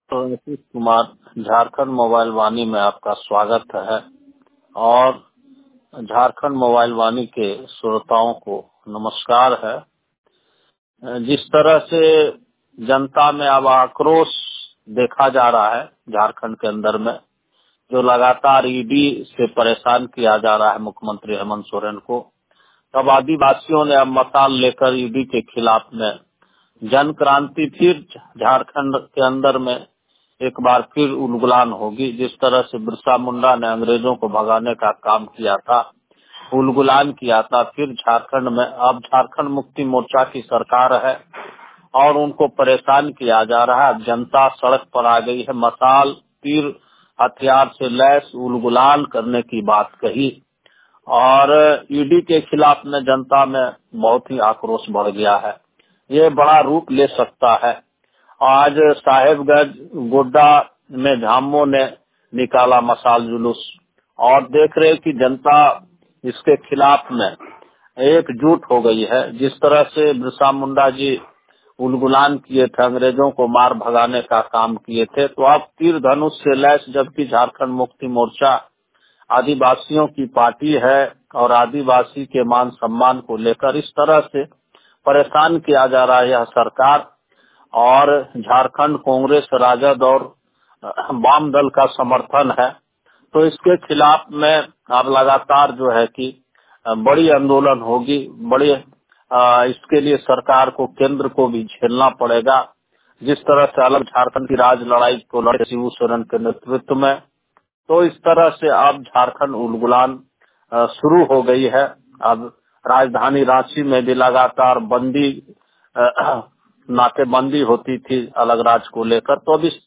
तो नीतीश कुमार, झारखंड मोबाइल वाणी में आपका स्वागत है। और झारखंड मोबाइल वाणी के श्रोताओं को नमस्कार है। जिस तरह से जनता में अब आक्रोश देखा जा रहा है झारखंड के अंदर में, जो लगातार ईडी से परेशान किया जा रहा है मुख्यमंत्री हेमंत सोरेन को, तब आदिवासियों ने अब मसाल लेकर ईडी के खिलाफ में जन क्रांति फिर झारखंड के अंदर में एक बार फिर उलगुलान होगी। जिस तरह से बिरसा मुंडा ने अंग्रेजों को भगाने का काम किया था, उलगुलान किया था, फिर झारखंड में अब झारखंड मुक्ति मोर्चा की सरकार है और उनको परेशान किया जा रहा है। जनता सड़क पर आ गई है, मसाल, तीर, हथियार से लैस उलगुलान करने की बात कही और ईडी के खिलाफ में जनता में बहुत ही आक्रोश बढ़ गया है। ये बड़ा रूप ले सकता है। आज साहेबगंज गोड्डा में झामो ने निकाला मसाल जुलूस और देख रहे कि जनता इसके खिलाफ में एकजुट हो गई है। जिस तरह से बिरसा मुंडा जी उलगुलान किए थे, अंग्रेजों को मार भगाने का काम किए थे, तो अब तीर धनुष से लैस जबकि झारखंड मुक्ति मोर्चा आदिवासियों की पार्टी है और आदिवासी के मान सम्मान को लेकर इस तरह से परेशान किया जा रहा है यह सरकार। और झारखंड कांग्रेस, राजद और वाम दल का समर्थन है, तो इसके खिलाफ में अब लगातार जो है कि बड़ी आंदोलन होगी। बड़ी इसके लिए सरकार को, केंद्र को भी झेलना पड़ेगा। जिस तरह से अलग झारखंड की राज लड़ाई को लड़े शिबू सोरेन के नेतृत्व में, तो इस तरह से अब झारखंड उलगुलान शुरू हो गई है। अब राजधानी रांची में भी लगातार बंदी नाकेबंदी होती थी अलग राज्य को लेकर, तो अब इस